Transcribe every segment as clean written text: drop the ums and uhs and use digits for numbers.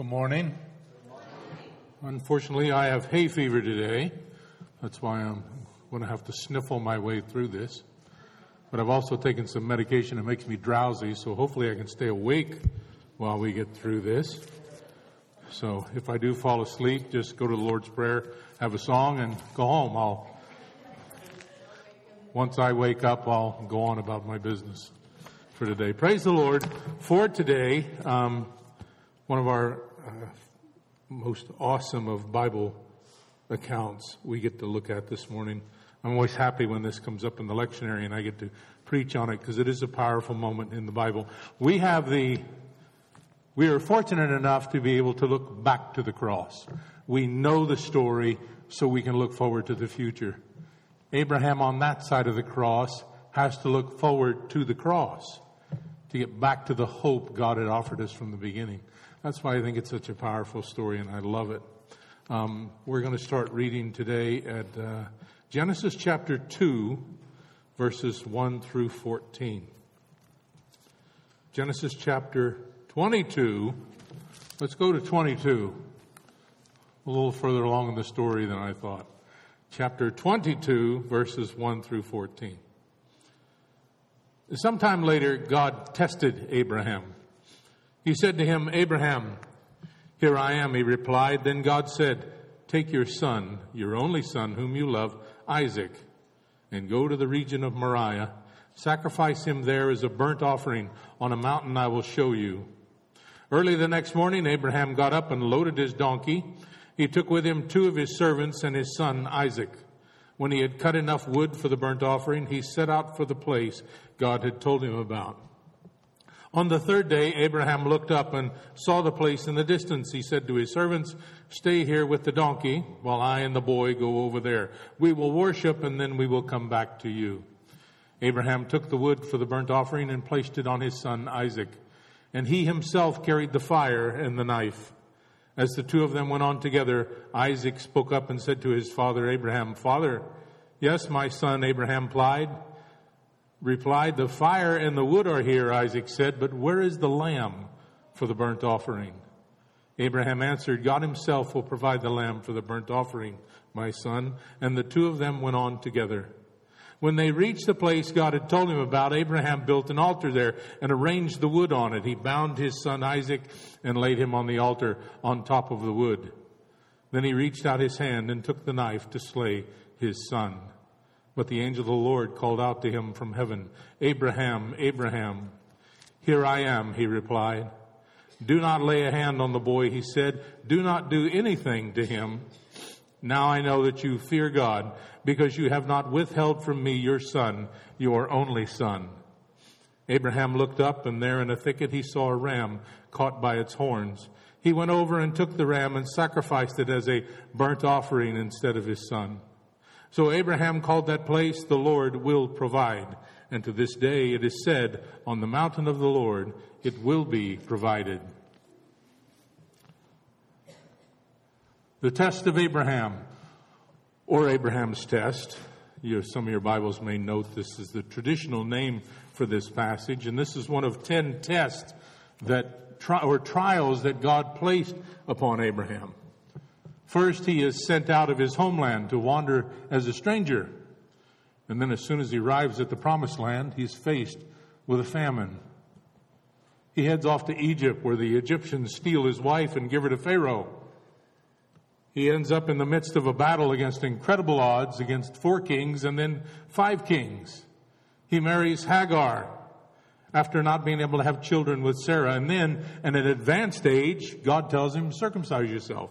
Good morning. Unfortunately, I have hay fever today. That's why I'm going to have to sniffle my way through this. But I've also taken some medication that makes me drowsy, so hopefully I can stay awake while we get through this. So if I do fall asleep, just go to the Lord's Prayer, have a song, and go home. Once I wake up, I'll go on about my business for today. Praise the Lord. For today, one of our most awesome of Bible accounts we get to look at this morning. I'm always happy when this comes up in the lectionary and I get to preach on it because it is a powerful moment in the Bible. We are fortunate enough to be able to look back to the cross. We know the story so we can look forward to the future. Abraham on that side of the cross has to look forward to the cross to get back to the hope God had offered us from the beginning. That's why I think it's such a powerful story, and I love it. We're going to start reading today at Genesis chapter 2, verses 1 through 14. Genesis chapter 22. Let's go to 22. A little further along in the story than I thought. Chapter 22, verses 1 through 14. Sometime later, God tested Abraham. He said to him, "Abraham." "Here I am," he replied. Then God said, "Take your son, your only son, whom you love, Isaac, and go to the region of Moriah. Sacrifice him there as a burnt offering on a mountain I will show you." Early the next morning, Abraham got up and loaded his donkey. He took with him 2 of his servants and his son Isaac. When he had cut enough wood for the burnt offering, he set out for the place God had told him about. On the third day, Abraham looked up and saw the place in the distance. He said to his servants, "Stay here with the donkey while I and the boy go over there. We will worship and then we will come back to you." Abraham took the wood for the burnt offering and placed it on his son Isaac. And he himself carried the fire and the knife. As the 2 of them went on together, Isaac spoke up and said to his father Abraham, "Father." "Yes, my son," Abraham replied. "The fire and the wood are here," Isaac said, "but where is the lamb for the burnt offering?" Abraham answered, "God himself will provide the lamb for the burnt offering, my son." And the 2 of them went on together. When they reached the place God had told him about, Abraham built an altar there and arranged the wood on it. He bound his son Isaac and laid him on the altar on top of the wood. Then he reached out his hand and took the knife to slay his son. But the angel of the Lord called out to him from heaven, "Abraham, Abraham." "Here I am," he replied. "Do not lay a hand on the boy," he said. "Do not do anything to him. Now I know that you fear God, because you have not withheld from me your son, your only son." Abraham looked up, and there in a thicket he saw a ram caught by its horns. He went over and took the ram and sacrificed it as a burnt offering instead of his son. So Abraham called that place, "The Lord will provide." And to this day it is said, "On the mountain of the Lord it will be provided." The test of Abraham, or Abraham's test. Some of your Bibles may note this is the traditional name for this passage. And this is one of 10 tests trials that God placed upon Abraham. First, he is sent out of his homeland to wander as a stranger. And then as soon as he arrives at the promised land, he's faced with a famine. He heads off to Egypt, where the Egyptians steal his wife and give her to Pharaoh. He ends up in the midst of a battle against incredible odds, against 4 kings and then 5 kings. He marries Hagar after not being able to have children with Sarah. And then, at an advanced age, God tells him, "Circumcise yourself."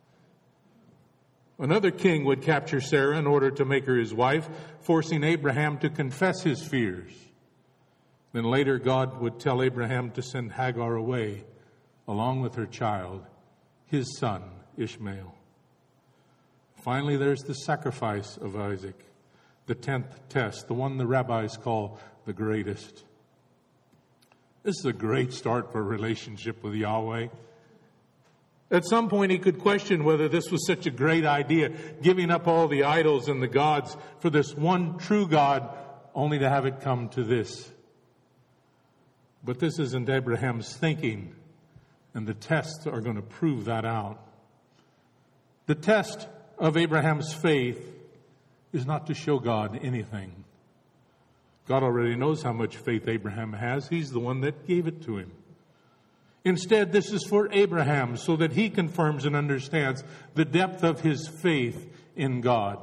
Another king would capture Sarah in order to make her his wife, forcing Abraham to confess his fears. Then later, God would tell Abraham to send Hagar away, along with her child, his son, Ishmael. Finally, there's the sacrifice of Isaac, the 10th test, the one the rabbis call the greatest. This is a great start for a relationship with Yahweh. At some point, he could question whether this was such a great idea, giving up all the idols and the gods for this one true God, only to have it come to this. But this isn't Abraham's thinking. And the tests are going to prove that out. The test of Abraham's faith is not to show God anything. God already knows how much faith Abraham has. He's the one that gave it to him. Instead, this is for Abraham so that he confirms and understands the depth of his faith in God.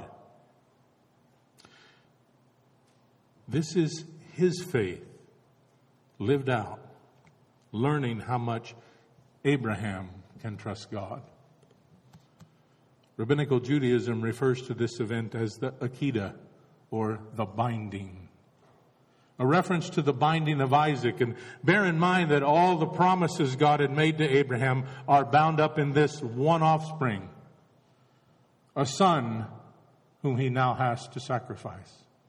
This is his faith lived out, learning how much Abraham can trust God. Rabbinical Judaism refers to this event as the Akedah, or the binding. A reference to the binding of Isaac. And bear in mind that all the promises God had made to Abraham are bound up in this one offspring, a son whom he now has to sacrifice.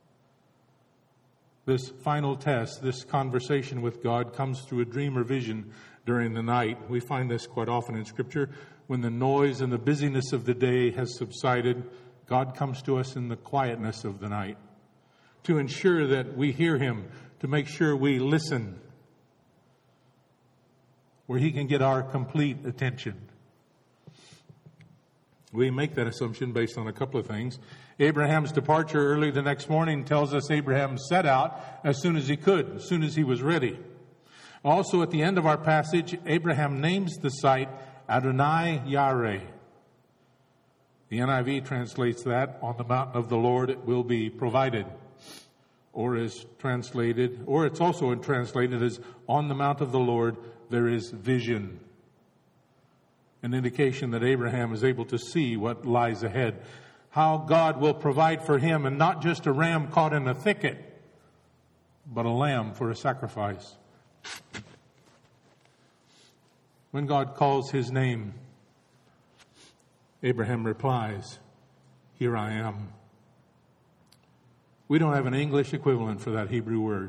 This final test, this conversation with God, comes through a dream or vision during the night. We find this quite often in Scripture. When the noise and the busyness of the day has subsided, God comes to us in the quietness of the night to ensure that we hear Him, to make sure we listen, where He can get our complete attention. We make that assumption based on a couple of things. Abraham's departure early the next morning tells us Abraham set out as soon as he could, as soon as he was ready. Also, at the end of our passage, Abraham names the site Adonai Yareh. The NIV translates that, on the mountain of the Lord it will be provided. Or it's also translated as, on the mount of the Lord there is vision. An indication that Abraham is able to see what lies ahead. How God will provide for him, and not just a ram caught in a thicket, but a lamb for a sacrifice. When God calls his name, Abraham replies, "Here I am." We don't have an English equivalent for that Hebrew word.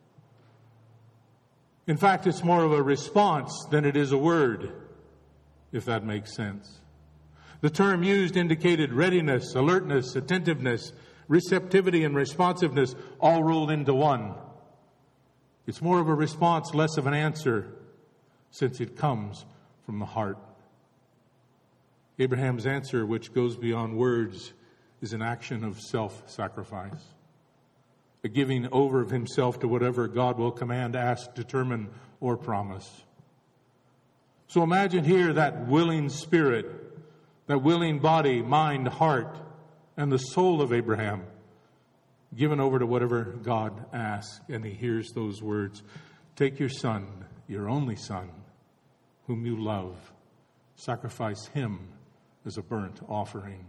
In fact, it's more of a response than it is a word, if that makes sense. The term used indicated readiness, alertness, attentiveness, receptivity, and responsiveness all rolled into one. It's more of a response, less of an answer, since it comes from the heart. Abraham's answer, which goes beyond words, is an action of self-sacrifice, a giving over of himself to whatever God will command, ask, determine, or promise. So imagine here that willing spirit, that willing body, mind, heart, and the soul of Abraham given over to whatever God asks. And he hears those words, "Take your son, your only son, whom you love, sacrifice him as a burnt offering."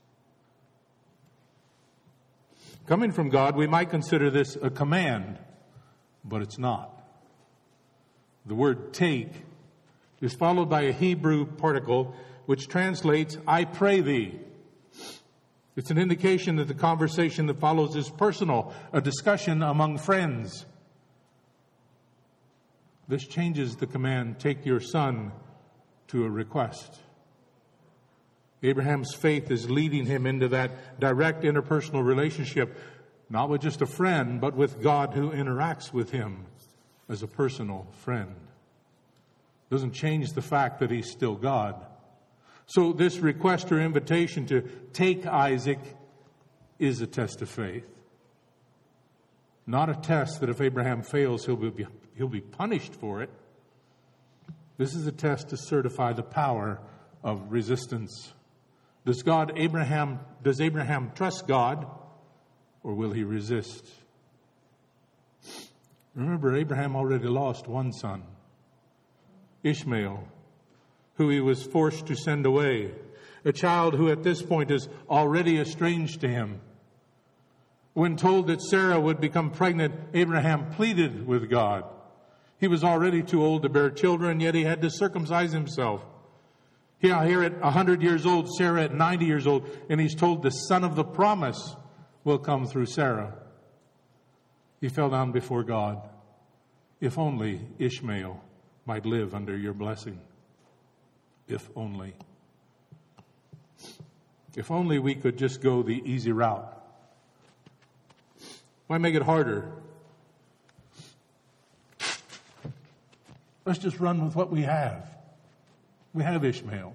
Coming from God, we might consider this a command, but it's not. The word take is followed by a Hebrew particle which translates, "I pray thee." It's an indication that the conversation that follows is personal, a discussion among friends. This changes the command, "Take your son," to a request. Abraham's faith is leading him into that direct interpersonal relationship, not with just a friend, but with God who interacts with him as a personal friend. Doesn't change the fact that he's still God. So this request or invitation to take Isaac is a test of faith. Not a test that if Abraham fails, he'll be punished for it. This is a test to certify the power of resistance. Does Abraham trust God, or will he resist? Remember, Abraham already lost one son, Ishmael, who he was forced to send away, a child who at this point is already estranged to him. When told that Sarah would become pregnant, Abraham pleaded with God. He was already too old to bear children, yet he had to circumcise himself. Here at 100 years old, Sarah at 90 years old, and he's told the son of the promise will come through Sarah. He fell down before God. If only Ishmael might live under your blessing. If only. If only we could just go the easy route. Why make it harder? Let's just run with what we have. We have Ishmael.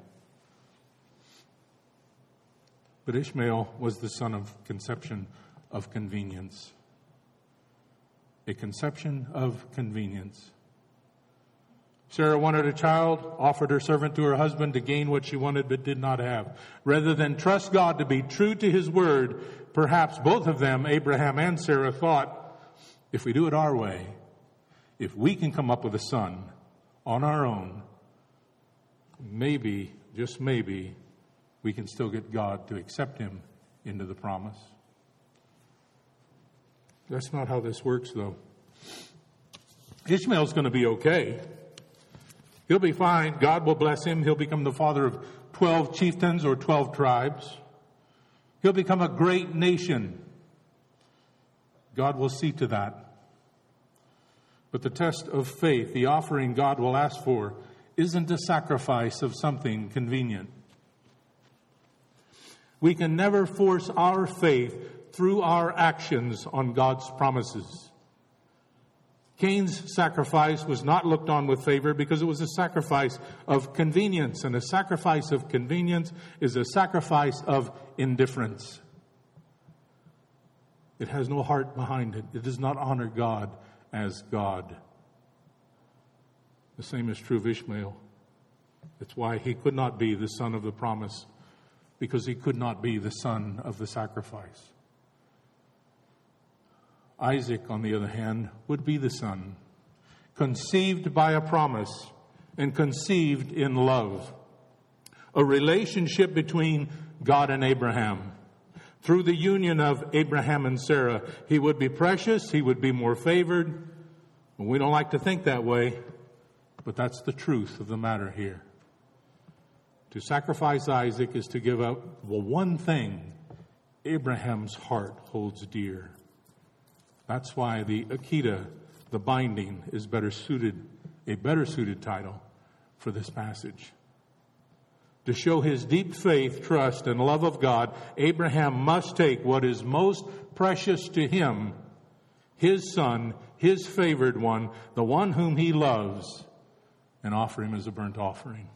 But Ishmael was the son of conception of convenience. A conception of convenience. Sarah wanted a child, offered her servant to her husband to gain what she wanted but did not have. Rather than trust God to be true to his word, perhaps both of them, Abraham and Sarah, thought, if we do it our way, if we can come up with a son on our own, maybe, just maybe, we can still get God to accept him into the promise. That's not how this works, though. Ishmael's going to be okay. He'll be fine. God will bless him. He'll become the father of 12 chieftains or 12 tribes. He'll become a great nation. God will see to that. But the test of faith, the offering God will ask for, isn't a sacrifice of something convenient. We can never force our faith through our actions on God's promises. Cain's sacrifice was not looked on with favor because it was a sacrifice of convenience, and a sacrifice of convenience is a sacrifice of indifference. It has no heart behind it. It does not honor God as God. The same is true of Ishmael. It's why he could not be the son of the promise, because he could not be the son of the sacrifice. Isaac, on the other hand, would be the son, conceived by a promise and conceived in love. A relationship between God and Abraham. Through the union of Abraham and Sarah, he would be precious, he would be more favored. We don't like to think that way, but that's the truth of the matter here. To sacrifice Isaac is to give up the one thing Abraham's heart holds dear. That's why the Akedah, the binding, is a better suited title for this passage. To show his deep faith, trust, and love of God, Abraham must take what is most precious to him, his son, his favored one, the one whom he loves, and offer him as a burnt offering.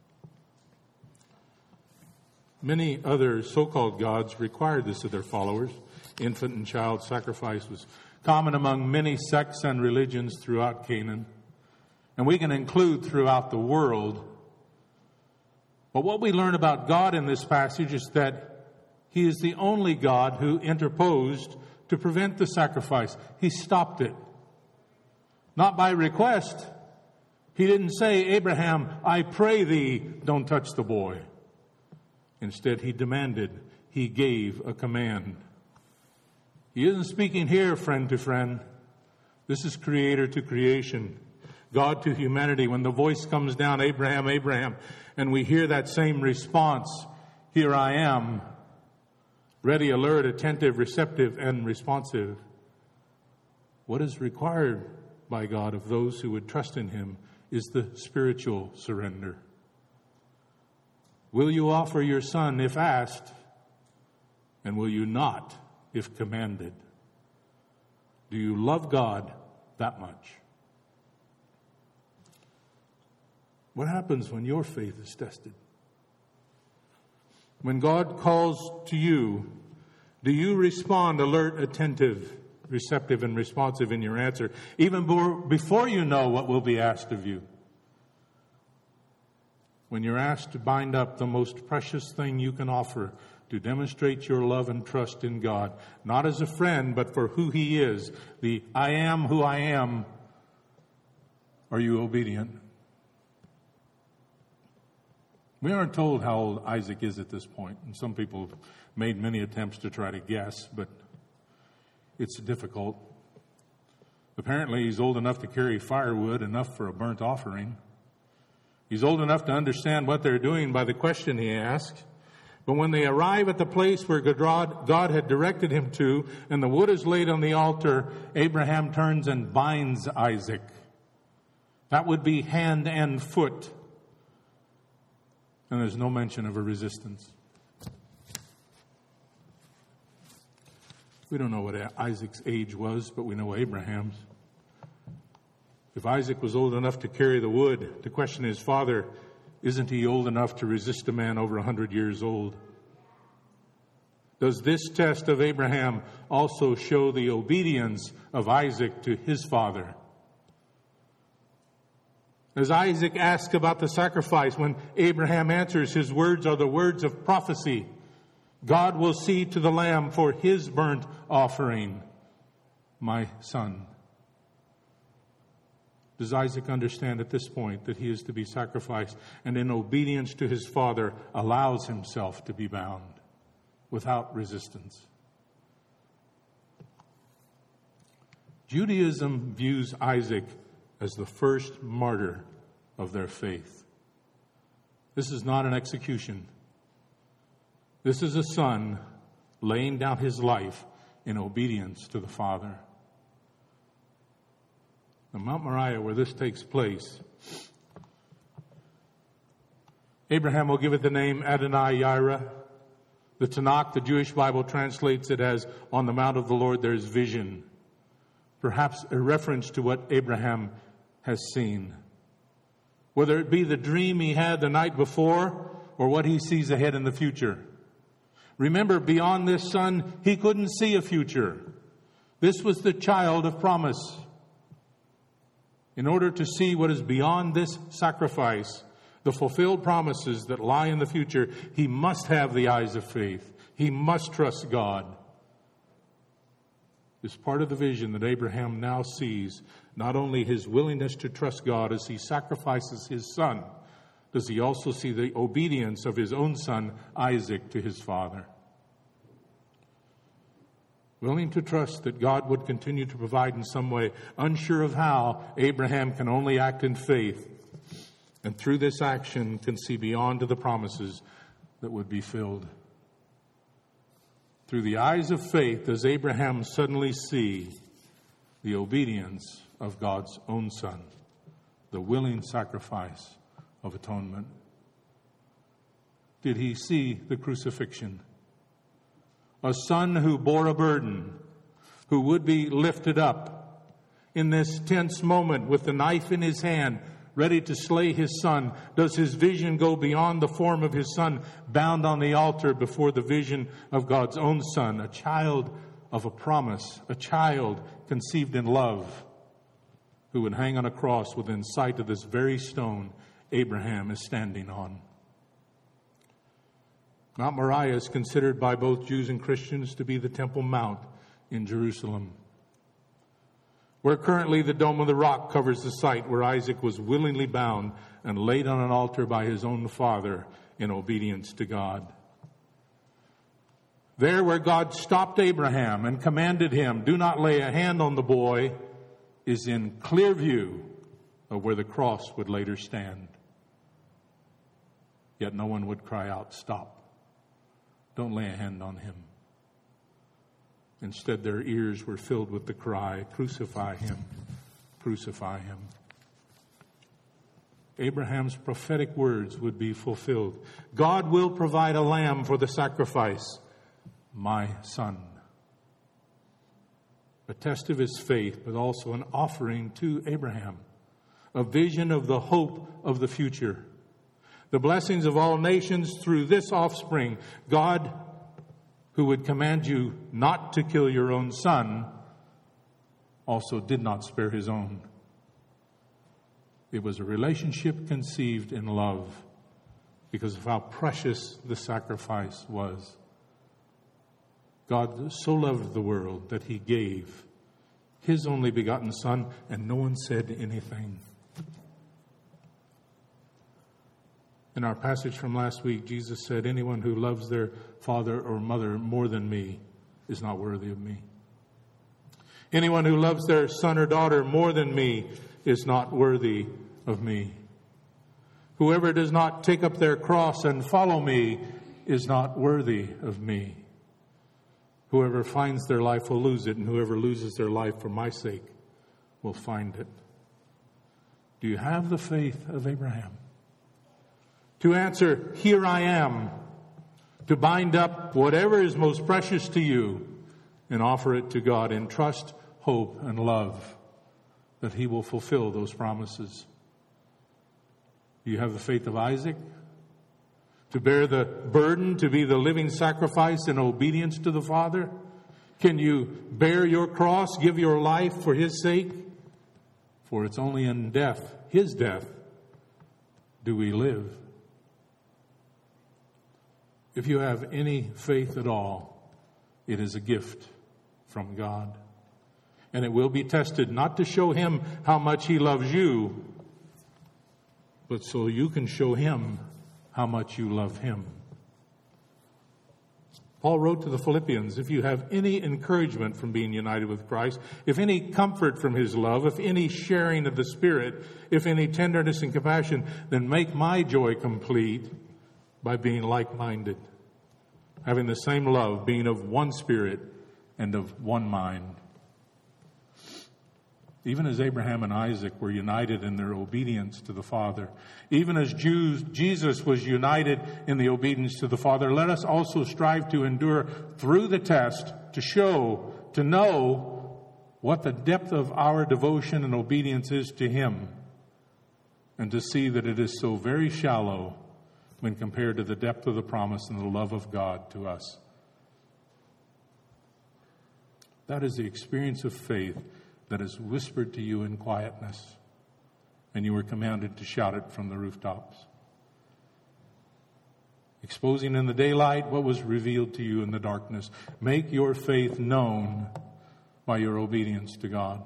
Many other so-called gods required this of their followers. Infant and child sacrifice was common among many sects and religions throughout Canaan, and we can include throughout the world. But what we learn about God in this passage is that he is the only God who interposed to prevent the sacrifice. He stopped it. Not by request. He didn't say, Abraham, I pray thee, don't touch the boy. Instead, he demanded, he gave a command. He isn't speaking here friend to friend. This is creator to creation, God to humanity. When the voice comes down, Abraham, Abraham, and we hear that same response, here I am, ready, alert, attentive, receptive, and responsive. What is required by God of those who would trust in him is the spiritual surrender. Will you offer your son if asked? And will you not if commanded? Do you love God that much? What happens when your faith is tested? When God calls to you, do you respond alert, attentive, receptive, and responsive in your answer, even before you know what will be asked of you? When you're asked to bind up the most precious thing you can offer to demonstrate your love and trust in God, not as a friend, but for who he is, the I am who I am, are you obedient? We aren't told how old Isaac is at this point, and some people have made many attempts to try to guess, but it's difficult. Apparently, he's old enough to carry firewood, enough for a burnt offering. He's old enough to understand what they're doing by the question he asks. But when they arrive at the place where God had directed him to, and the wood is laid on the altar, Abraham turns and binds Isaac. That would be hand and foot. And there's no mention of a resistance. We don't know what Isaac's age was, but we know Abraham's. If Isaac was old enough to carry the wood, to question his father, isn't he old enough to resist a man over 100 years old? Does this test of Abraham also show the obedience of Isaac to his father? As Isaac asks about the sacrifice, when Abraham answers, his words are the words of prophecy. God will see to the lamb for his burnt offering, my son. Does Isaac understand at this point that he is to be sacrificed, and in obedience to his father allows himself to be bound without resistance? Judaism views Isaac as the first martyr of their faith. This is not an execution. This is a son laying down his life in obedience to the Father. Now, Mount Moriah, where this takes place, Abraham will give it the name Adonai Yireh. The Tanakh, the Jewish Bible, translates it as, on the mount of the Lord there is vision. Perhaps a reference to what Abraham has seen. Whether it be the dream he had the night before or what he sees ahead in the future. Remember, beyond this son, he couldn't see a future. This was the child of promise. In order to see what is beyond this sacrifice, the fulfilled promises that lie in the future, he must have the eyes of faith. He must trust God. Is part of the vision that Abraham now sees not only his willingness to trust God as he sacrifices his son, does he also see the obedience of his own son, Isaac, to his father. Willing to trust that God would continue to provide in some way, unsure of how, Abraham can only act in faith, and through this action can see beyond to the promises that would be filled. Through the eyes of faith, does Abraham suddenly see the obedience of God's own son, the willing sacrifice of atonement? Did he see the crucifixion? A son who bore a burden, who would be lifted up in this tense moment with the knife in his hand, ready to slay his son. Does his vision go beyond the form of his son, bound on the altar before the vision of God's own son, a child of a promise, a child conceived in love, who would hang on a cross within sight of this very stone Abraham is standing on? Mount Moriah is considered by both Jews and Christians to be the Temple Mount in Jerusalem, where currently the Dome of the Rock covers the site where Isaac was willingly bound and laid on an altar by his own father in obedience to God. There where God stopped Abraham and commanded him, do not lay a hand on the boy, is in clear view of where the cross would later stand. Yet no one would cry out, stop. Don't lay a hand on him. Instead, their ears were filled with the cry, crucify him, crucify him. Abraham's prophetic words would be fulfilled. God will provide a lamb for the sacrifice, my son. A test of his faith, but also an offering to Abraham, a vision of the hope of the future. The blessings of all nations through this offspring. God, who would command you not to kill your own son, also did not spare his own. It was a relationship conceived in love because of how precious the sacrifice was. God so loved the world that he gave his only begotten son, and no one said anything. In our passage from last week, Jesus said, anyone who loves their father or mother more than me is not worthy of me. Anyone who loves their son or daughter more than me is not worthy of me. Whoever does not take up their cross and follow me is not worthy of me. Whoever finds their life will lose it, and whoever loses their life for my sake will find it. Do you have the faith of Abraham? To answer, here I am, to bind up whatever is most precious to you and offer it to God in trust, hope, and love that he will fulfill those promises. Do you have the faith of Isaac? To bear the burden, to be the living sacrifice in obedience to the Father? Can you bear your cross, give your life for His sake? For it's only in death, His death, do we live. If you have any faith at all, it is a gift from God. And it will be tested, not to show Him how much He loves you, but so you can show Him how much you love Him. Paul wrote to the Philippians, if you have any encouragement from being united with Christ, if any comfort from His love, if any sharing of the Spirit, if any tenderness and compassion, then make my joy complete by being like-minded, having the same love, being of one spirit and of one mind. Even as Abraham and Isaac were united in their obedience to the Father, even as Jesus was united in the obedience to the Father, let us also strive to endure through the test, to know what the depth of our devotion and obedience is to Him, and to see that it is so very shallow when compared to the depth of the promise and the love of God to us. That is the experience of faith that is whispered to you in quietness, and you were commanded to shout it from the rooftops. Exposing in the daylight what was revealed to you in the darkness. Make your faith known by your obedience to God.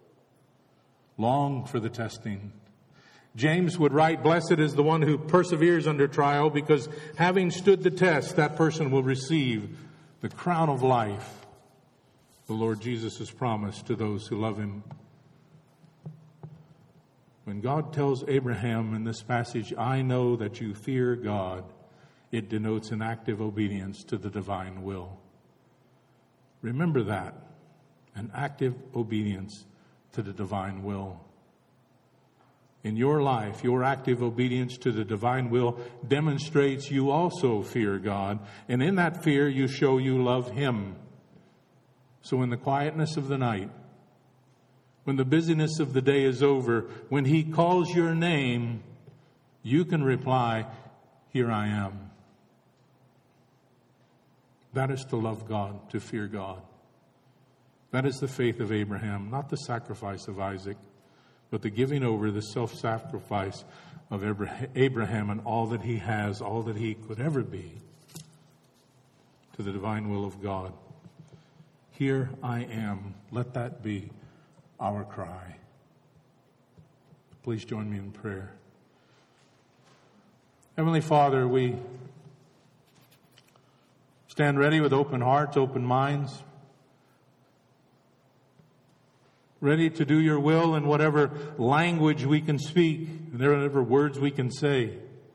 Long for the testing. James would write, blessed is the one who perseveres under trial, because having stood the test, that person will receive the crown of life the Lord Jesus has promised to those who love Him. When God tells Abraham in this passage, I know that you fear God, it denotes an active obedience to the divine will. Remember that, an active obedience to the divine will. In your life, your active obedience to the divine will demonstrates you also fear God, and in that fear you show you love Him. So in the quietness of the night, when the busyness of the day is over, when He calls your name, you can reply, here I am. That is to love God, to fear God. That is the faith of Abraham, not the sacrifice of Isaac, but the giving over, the self-sacrifice of Abraham and all that he has, all that he could ever be, to the divine will of God. Here I am. Let that be our cry. Please join me in prayer. Heavenly Father, we stand ready with open hearts, open minds, ready to do your will in whatever language we can speak, and whatever words we can say.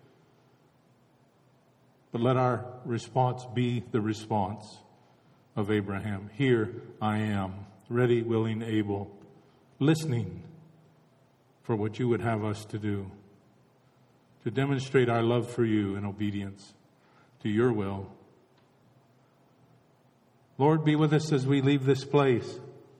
But let our response be the response of Abraham. Here I am, ready, willing, able, listening for what you would have us to do, to demonstrate our love for you in obedience to your will. Lord, be with us as we leave this place.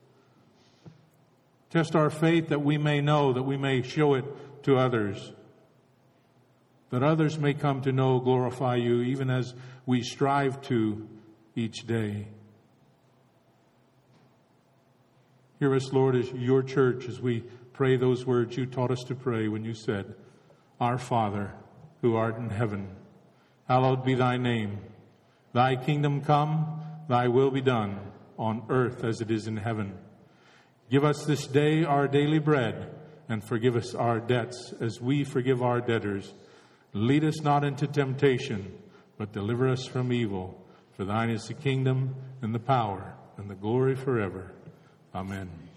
Test our faith that we may know, that we may show it to others, that others may come to know, glorify you, even as we strive to each day. Hear us, Lord, as your church, as we pray those words you taught us to pray when you said, Our Father, who art in heaven, hallowed be thy name. Thy kingdom come, thy will be done, on earth as it is in heaven. Give us this day our daily bread, and forgive us our debts as we forgive our debtors. Lead us not into temptation, but deliver us from evil. For thine is the kingdom and the power and the glory forever. Amen.